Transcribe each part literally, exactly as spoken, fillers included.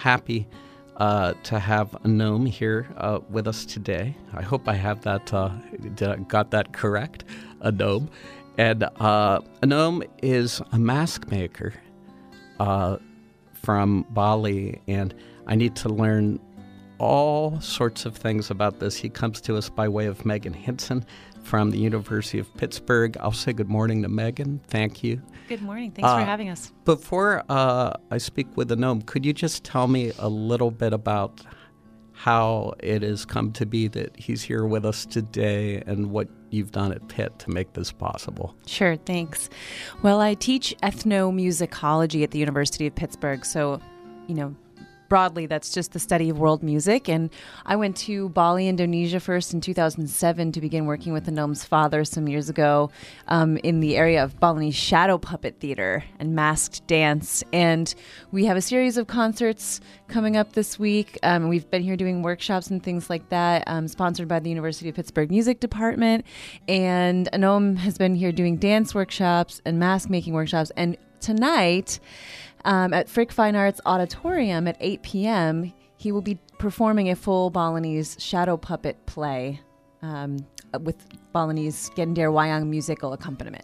happy uh, to have Anom here uh, with us today. I hope I have that, uh, got that correct, Anom. And uh, Anom is a mask maker uh, from Bali, and I need to learn all sorts of things about this. He comes to us by way of Megan Hinson from the University of Pittsburgh. I'll say good morning to Megan. Thank you. Good morning. Thanks uh, for having us. Before uh, I speak with Anom, could you just tell me a little bit about how it has come to be that he's here with us today and what you've done at Pitt to make this possible? Sure, thanks. Well, I teach ethnomusicology at the University of Pittsburgh, so, you know, broadly, that's just the study of world music. And I went to Bali, Indonesia first in two thousand seven to begin working with Anom's father some years ago um, in the area of Balinese shadow puppet theater and masked dance. And we have a series of concerts coming up this week. Um, we've been here doing workshops and things like that, um, sponsored by the University of Pittsburgh Music Department. And Anom has been here doing dance workshops and mask making workshops. And tonight, Um, at Frick Fine Arts Auditorium at eight p.m., he will be performing a full Balinese shadow puppet play um, with Balinese Gender Wayang musical accompaniment.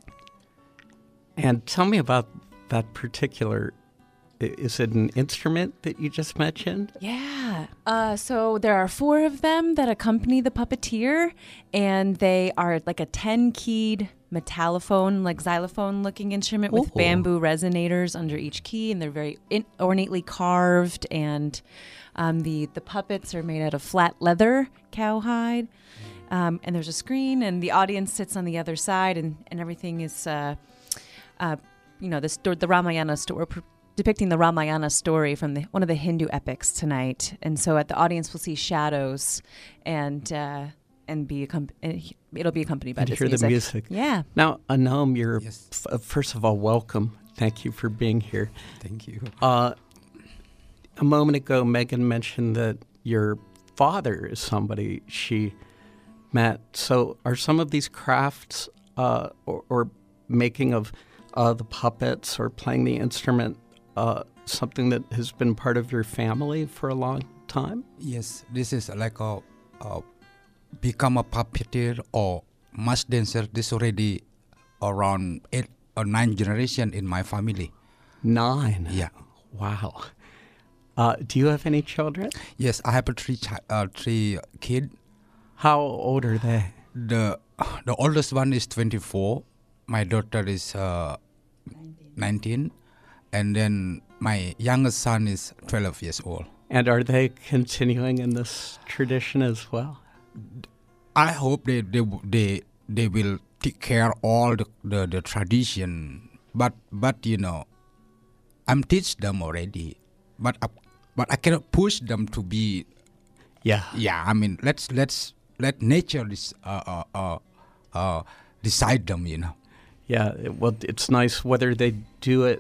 And tell me about that particular, is it an instrument that you just mentioned? Yeah. Uh, so there are four of them that accompany the puppeteer, and they are like a ten-keyed metallophone, like xylophone-looking instrument with Ooh. bamboo resonators under each key, and they're very in- ornately carved. And um, the the puppets are made out of flat leather, cowhide, um, and there's a screen, and the audience sits on the other side, and and everything is, uh, uh, you know, the sto- the Ramayana story. Depicting the Ramayana story from the, one of the Hindu epics tonight. And so at the audience will see shadows and uh, and be accom- it'll be accompanied by and this hear music. the music. Yeah. Now, Anom, you're, Yes. f- first of all, welcome. Thank you for being here. Thank you. Uh, a moment ago, Megan mentioned that your father is somebody she met. So are some of these crafts uh, or, or making of uh, the puppets or playing the instrument Uh, something that has been part of your family for a long time? Yes, this is like a, a become a puppeteer or mask dancer. This already around eight or nine generation in my family. Nine? Yeah. Wow. Uh, do you have any children? Yes, I have a three chi- uh, three kid. How old are they? The the oldest one is twenty-four. My daughter is uh, nineteen. And then my youngest son is twelve years old. And are they continuing in this tradition as well? I hope they they they, they will take care all the, the, the tradition. But but you know, I'm teach them already. But uh, but I cannot push them to be. Yeah. Yeah. I mean, let's let's let nature dis, uh, uh, uh, uh, decide them. You know. Yeah. It, well, it's nice whether they do it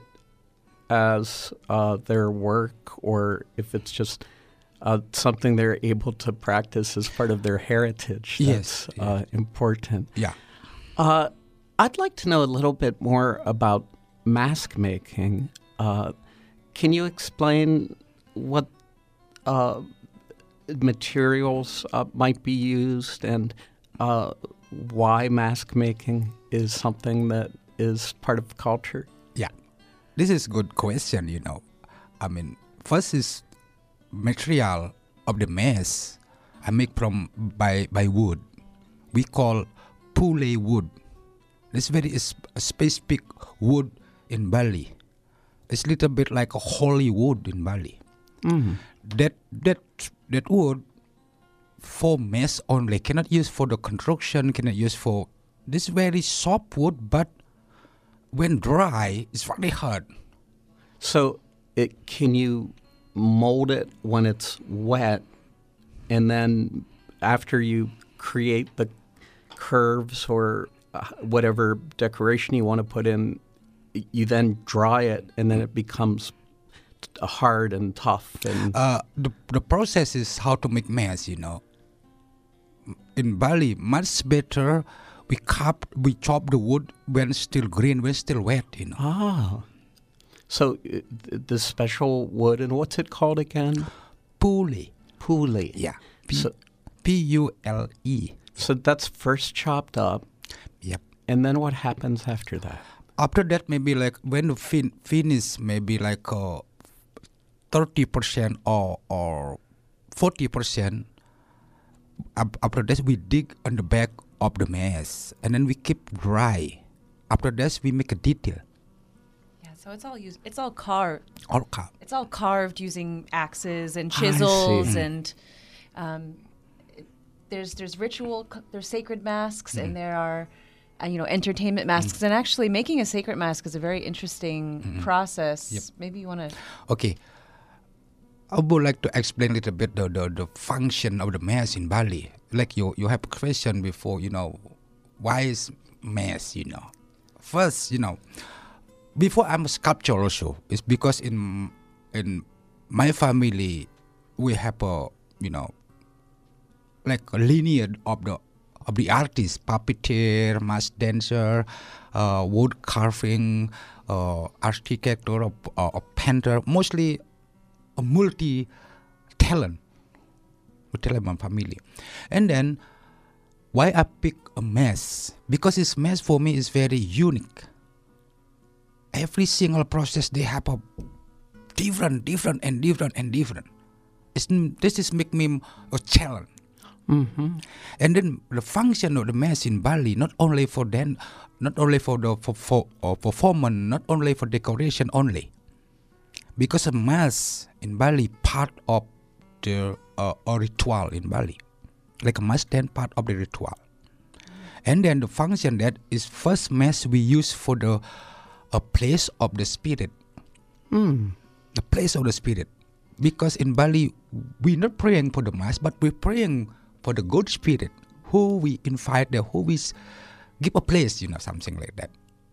as uh, their work or if it's just uh, something they're able to practice as part of their heritage. Yes, That's yeah. uh, important. Yeah. Uh, I'd like to know a little bit more about mask making. Uh, can you explain what uh, materials uh, might be used and uh, why mask making is something that is part of culture? Yeah. This is a good question, you know. I mean, first is material of the mask I make from by by wood. We call pule wood. It's very is a specific wood in Bali. It's a little bit like a holy wood in Bali. Mm. That that that wood for mask only, cannot use for the construction, cannot use for this very soft wood, but when dry, it's really hard. So it, can you mold it when it's wet, and then after you create the curves or uh, whatever decoration you want to put in, you then dry it, and then it becomes t- hard and tough? And Uh, the the process is how to make mask, you know. In Bali, much better. We chop we chop the wood when still green, when still wet, you know. ah, So uh, th- the special wood, and what's it called again? Pule. Pule. Yeah. P So, P U L E. so that's first chopped up, Yep. and then what happens after that? After that, maybe like when the fin- finish, maybe like uh, thirty percent or or forty percent. After that, we dig on the back of the maize, and then we keep dry. After that, we make a detail. Yeah, so it's all used. It's all carved. All carved. It's all carved using axes and I chisels, see. and um, it- there's there's ritual, c- there's sacred masks, and there are, uh, you know, entertainment masks. And actually, making a sacred mask is a very interesting process. Yep. Maybe you want to. Okay. I would like to explain a little bit the, the, the function of the maize in Bali. Like you, you have a question before, you know, why is maize, you know? First, you know, before I'm a sculptor also, it's because in in my family, we have a, you know, like a lineage of the of the artists, puppeteer, mask dancer, uh, wood carving, uh, architect or a, a painter, mostly a multi-talent, multi-talent my family. And then, why I pick a mess? Because this mess for me is very unique. Every single process, they have a different, different, and different, and different. It's, this is make me a challenge. Mm-hmm. And then the function of the mess in Bali, not only for then, not only for the for, for uh, performance, not only for decoration only. Because a mass in Bali part of the uh, a ritual in Bali, like a mass dance part of the ritual, and then the function that is first mass we use for the a place of the spirit, Mm. the place of the spirit, because in Bali we're not praying for the mass, but we're praying for the good spirit who we invite there, who we s- give a place, you know, something like that.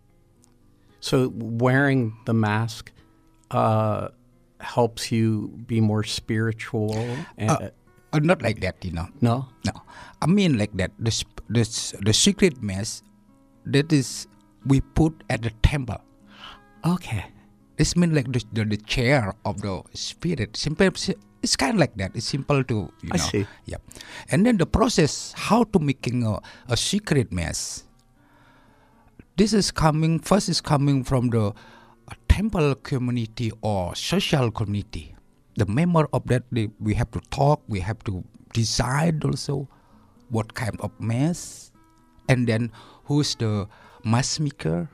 So wearing the mask uh, helps you be more spiritual. And, Uh, uh, not like that, you know. no? No, I mean like that. The sp- the s- the secret mass that is we put at the temple. Okay. This means like the, the the chair of the spirit. Simple. It's kind of like that. It's simple to you I know. see. Yeah, and then the process how to making a, a secret mass. This is coming first. Is coming from the uh, temple community or social community. The member of that they, we have to talk. We have to decide also what kind of mass, and then who's the mass maker.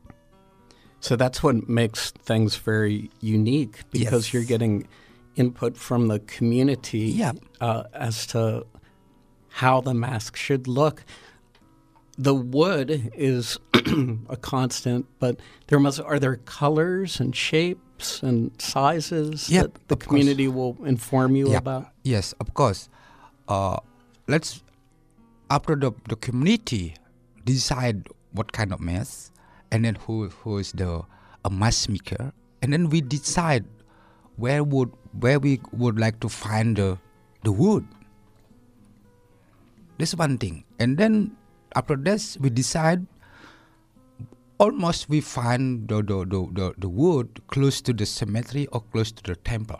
So that's what makes things very unique, because Yes. you're getting input from the community Yeah. uh, as to how the mask should look. The wood is a constant, but there must are there colors and shapes and sizes Yeah, that the of course. community will inform you Yeah. about? Yes, of course. Uh, let's after the, the community decide what kind of mass, and then who who is the a mass maker, and then we decide where would where we would like to find the the wood. This one thing, and then after this we decide. Almost we find the the, the, the the wood close to the cemetery or close to the temple.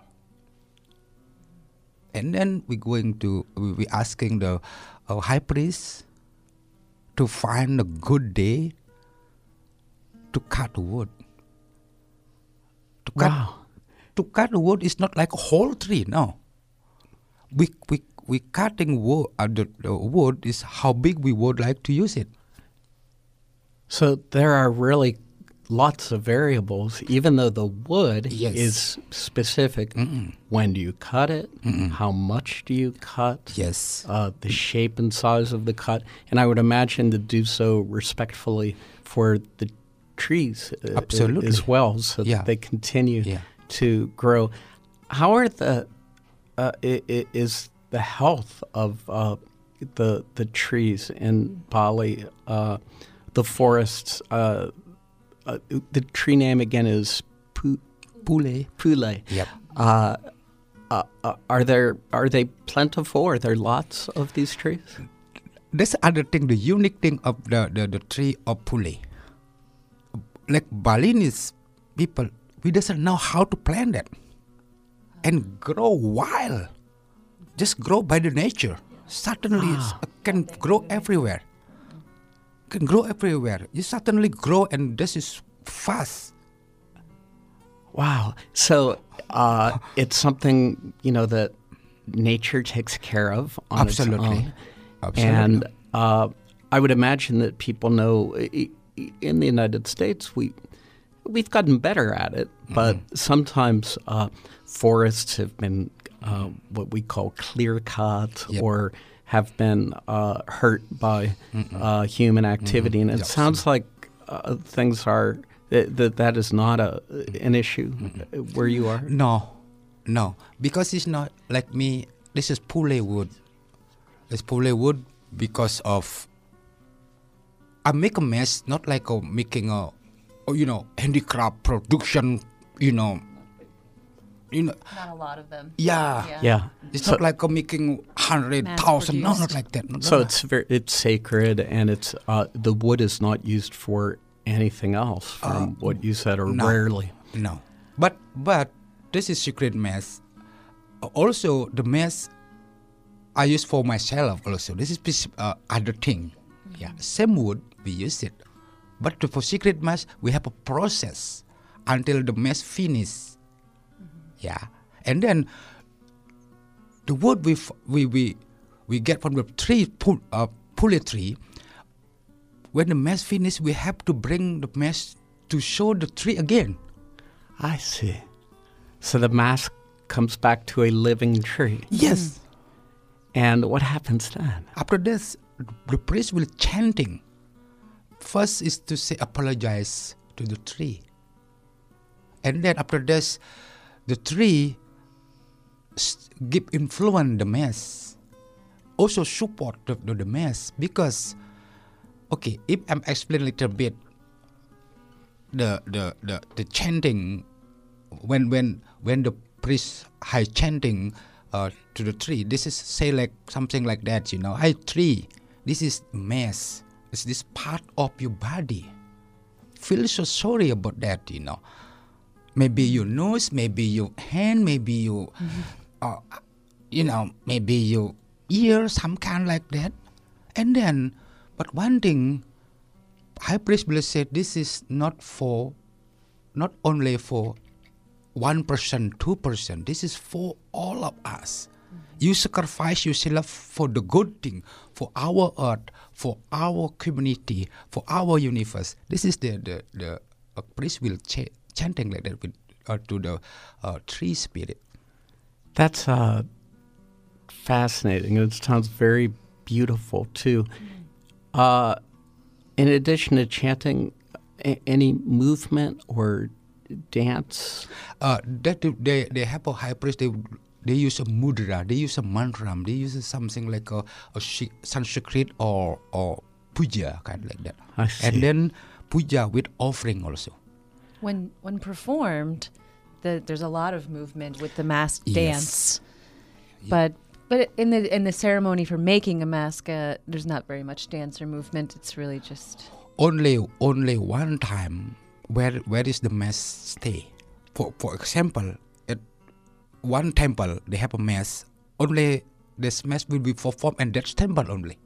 And then we're going to, we we asking the uh, high priest to find a good day to cut the wood. To cut, Wow. to cut the wood is not like a whole tree, no. We we we cutting wood. Uh, the, the wood is how big we would like to use it. So there are really lots of variables, even though the wood Yes. is specific. Mm-mm. When do you cut it? Mm-mm. How much do you cut? Yes. Uh, the shape and size of the cut. And I would imagine to do so respectfully for the trees uh, Absolutely. as well, so Yeah. that they continue Yeah. to grow. How are the, uh, i- i- is the health of uh, the, the trees in Bali, uh, the forests, uh, uh, the tree name again is pu- Pule. pule. Yep. Uh, uh, uh, are there are they plentiful? Are there lots of these trees? That's other thing, the unique thing of the, the, the tree of Pule. Like Balinese people, we doesn't know how to plant that and grow wild. Just grow by the nature. Suddenly Ah. it can grow everywhere. Can grow everywhere. You suddenly grow, and this is fast. Wow. So uh, it's something, you know, that nature takes care of on Absolutely. its own. Absolutely. And uh, I would imagine that people know i- i- in the United States, we, we've gotten better at it, but sometimes uh, forests have been uh, what we call clear cut Yep. or have been uh, hurt by uh, human activity. And it Yes. sounds like uh, things are, that, that that is not a an issue where you are. No, no, because it's not like me. This is pule wood. It's pule wood because of I make a mess, not like a, making a, oh, you know, handicraft production. You know, you know, Not a lot of them. yeah. Yeah. Yeah. It's So- not like a making hundred thousand. No, not Mass-produced. like that. No, So no. it's very, it's sacred, and it's uh, the wood is not used for anything else, from what you said, or no. rarely. No, but but this is secret mess. Also, the mess I use for myself. Also, this is pis- uh, other thing. Yeah, same wood we use it, but for secret mess we have a process until the mess finish. Yeah, and then the wood we f- we we we get from the tree, pull uh, pulley tree. When the mess finish, we have to bring the mess to show the tree again. I see. So the mask comes back to a living tree. Yes. And what happens then? After this, the priest will chanting. First is to say apologize to the tree. And then after this, the tree s- give influence the mass. Also support the, the, the mass. Because, okay, if I'm explaining a little bit, the, the, the, the chanting, when when when the priest high chanting uh, to the tree, this is say like something like that, you know. Hey tree, this is mass. It's this part of your body. Feel so sorry about that, you know. Maybe your nose, maybe your hand, maybe your, uh, you know, maybe your ear, some kind like that. And then, but one thing, high priest will say this is not for, not only for one person, two person. This is for all of us. You sacrifice yourself for the good thing, for our earth, for our community, for our universe. This is the the the uh, priest will ch- chanting like that with uh, to the uh, tree spirit. That's uh, fascinating. It sounds very beautiful, too. Uh, in addition to chanting, a- any movement or dance? Uh, that they they have a high priest. They they use a mudra. They use a mantra. They use something like a, a shi- Sanskrit or or puja kind of like that. I see. And then puja with offering also. When when performed, the, there's a lot of movement with the masked Yes. dance, but but in the in the ceremony for making a mask, uh, there's not very much dance or movement. It's really just Only only one time where where is the mass stay. For for example, at one temple they have a mass. Only this mass will be performed in that temple only.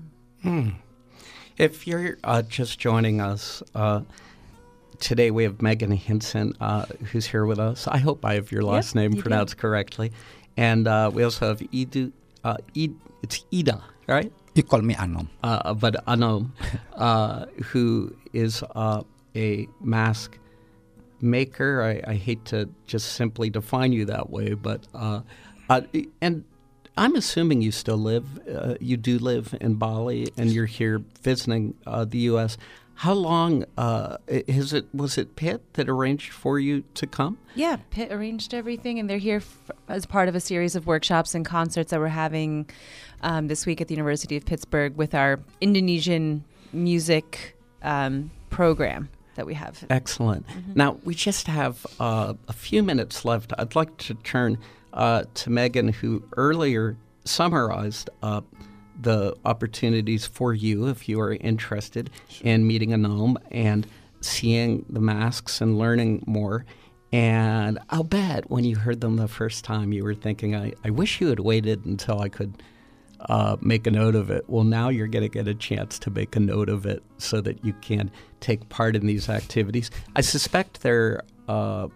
If you're uh, just joining us, uh, today we have Megan Hinson, uh, who's here with us. I hope I have your last Yep, name you pronounced correctly. And uh, we also have Idu, uh, Id, it's Ida, right? You call me Anom. Uh, but Anom, uh, who is uh, a mask maker. I, I hate to just simply define you that way, but uh, uh, and I'm assuming you still live, uh, you do live in Bali, and you're here visiting uh, the U S. How long uh, is it? Was it Pitt that arranged for you to come? yeah. Pitt arranged everything, and they're here f- as part of a series of workshops and concerts that we're having um, this week at the University of Pittsburgh with our Indonesian music um, program that we have. Excellent. Now, we just have uh, a few minutes left. I'd like to turn uh, to Megan, who earlier summarized uh, the opportunities for you if you are interested in meeting a gnome and seeing the masks and learning more. And I'll bet when you heard them the first time, you were thinking, I, I wish you had waited until I could uh, make a note of it. Well, now you're going to get a chance to make a note of it so that you can take part in these activities. I suspect they're, uh,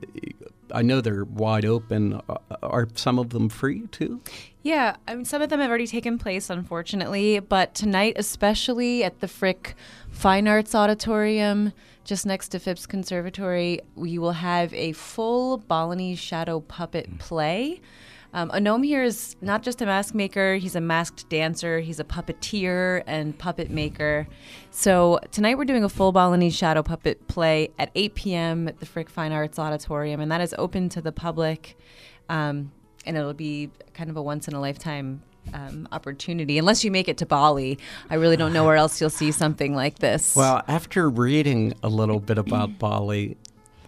I know they're wide open. Are some of them free too? Yeah, I mean, some of them have already taken place, unfortunately, but tonight, especially at the Frick Fine Arts Auditorium, just next to Phipps Conservatory, we will have a full Balinese shadow puppet play. Um, Anom here is not just a mask maker, he's a masked dancer, he's a puppeteer and puppet maker. So tonight we're doing a full Balinese shadow puppet play at eight p.m. at the Frick Fine Arts Auditorium, and that is open to the public. Um, and it'll be kind of a once-in-a-lifetime um, opportunity. Unless you make it to Bali, I really don't know where else you'll see something like this. Well, after reading a little bit about Bali,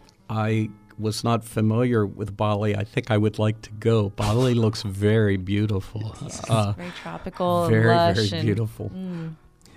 I was not familiar with Bali. I think I would like to go. Bali looks very beautiful. Uh, very tropical, very, lush, very and, beautiful. Mm.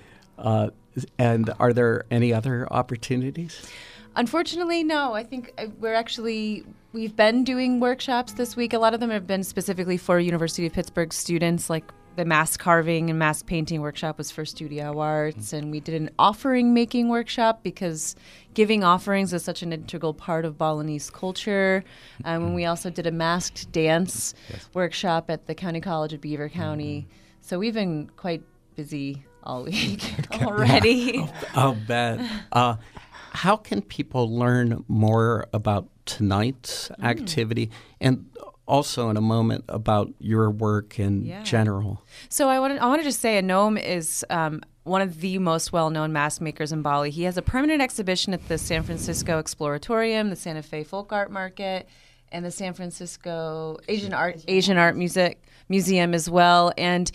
Uh, and are there any other opportunities? Unfortunately, no. I think uh, we're actually, we've been doing workshops this week. A lot of them have been specifically for University of Pittsburgh students, like the mask carving and mask painting workshop was for Studio Arts. And we did an offering making workshop because giving offerings is such an integral part of Balinese culture. Um, and we also did a masked dance yes. workshop at the County College of Beaver County. Mm-hmm. So we've been quite busy all week already. Yeah. I'll bet. Uh, How can people learn more about tonight's mm. activity and also in a moment about your work in yeah. general? So I want to I want to just say Anom is um, one of the most well-known mask makers in Bali. He has a permanent exhibition at the San Francisco Exploratorium, the Santa Fe Folk Art Market, and the San Francisco Asian Art Asian Art Music Museum as well. And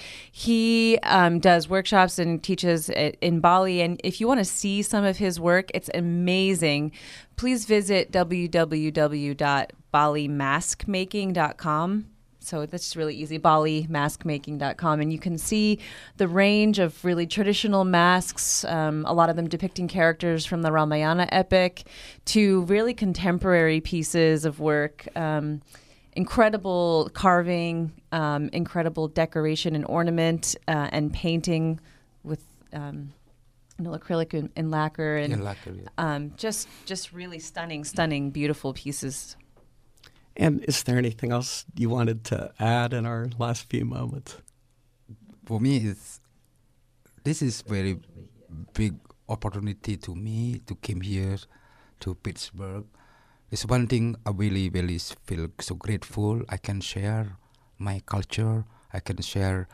he um, does workshops and teaches it in Bali. And if you want to see some of his work, it's amazing. Please visit w w w dot bali mask making dot com. So that's really easy, bali mask making dot com. And you can see the range of really traditional masks, um, a lot of them depicting characters from the Ramayana epic, to really contemporary pieces of work. Um, incredible carving, um, incredible decoration and ornament, uh, and painting with um, you know, acrylic and, and lacquer. And yeah, lacquer, yeah. um, just, just really stunning, stunning, beautiful pieces. And is there anything else you wanted to add in our last few moments? For me, it's, this is very big opportunity to me to come here to Pittsburgh. It's one thing I really, really feel so grateful. I can share my culture. I can share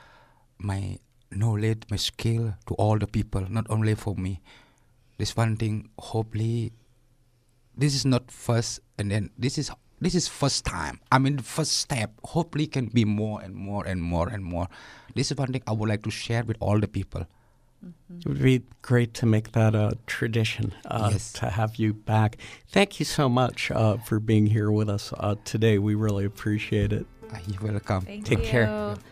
my knowledge, my skill to all the people, not only for me. This one thing, hopefully, this is not first, and then this is This is first time. I mean, the first step. Hopefully, can be more and more and more and more. This is one thing I would like to share with all the people. Mm-hmm. It would be great to make that a tradition, uh, yes. to have you back. Thank you so much uh, for being here with us uh, today. We really appreciate it. You're welcome. Thank Take you. care.